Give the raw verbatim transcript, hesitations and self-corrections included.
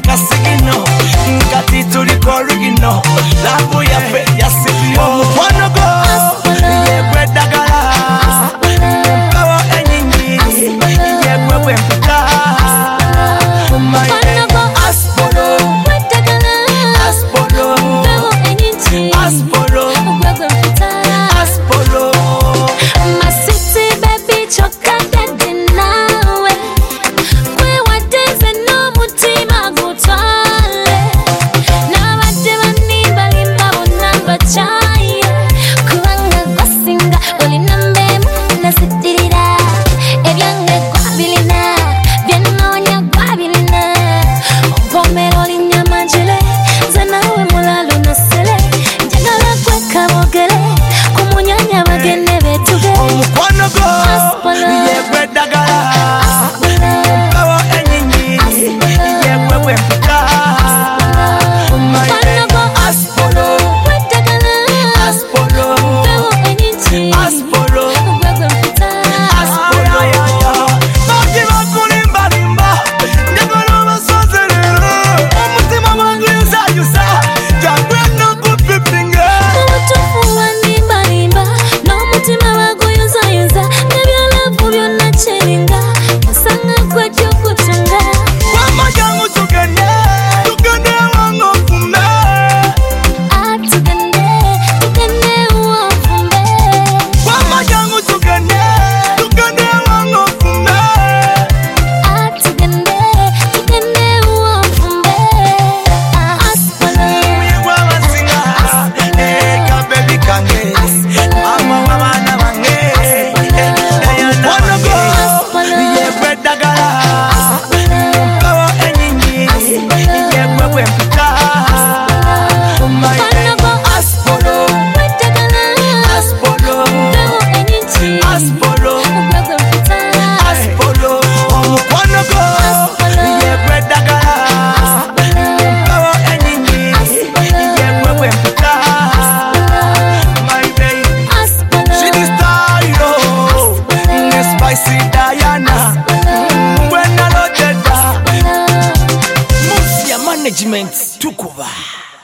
kasigino Nkati tuliko original Labu ya fe ya sipio Omukwano go Yegwe dagala Kawa enyinyi Yegwe wemputa Maye Aspolo Aspolo Aspolo Aspolo My city baby choka dedi nawe Kwe wateze no mutima gutwale Na wate wanimba limba unamba chaye Kuwanga kwasinga wali nambe muna sitirira Ebyange kwa bilina Byanonya kwa bilina Ompomero linyama jile Zanawe mulalo nasele Njagala kwe kabogele Kumunyanya bagene betuge Omukwano go Yegwe dagala Kawa enyinyi Yegwe wemputa Maye Aspolo Aspolo Aspolo Aspolo Baki bakulimba limba Njagala basozerero Omutima maguyuza yusa Jagwe no kupipinga Umutufu wanimba limba N'omutima baguyuza yuza Nebyalavu byonna kyeringa Osanga gwe gy'okutunga Wama jangu tugende Tugende wango fume Atugende, tugende uwafumbe Wama jangu tugende Tugende wango fume Atugende, tugende uwafumbe Aspolo Yegwa wasinga Eka baby kange Mama wabana wange Dayana wange Yegwe dagala Kawa enyinyi Yegwe wemputa Maye Aspolo Aspolo Aspolo Aspolo Omukwano go Yegwe dagala Kawa enyinyi Yegwe wemputa My baby She the star yo Ne spicy Diana Mwena lodeda Musia management tukuba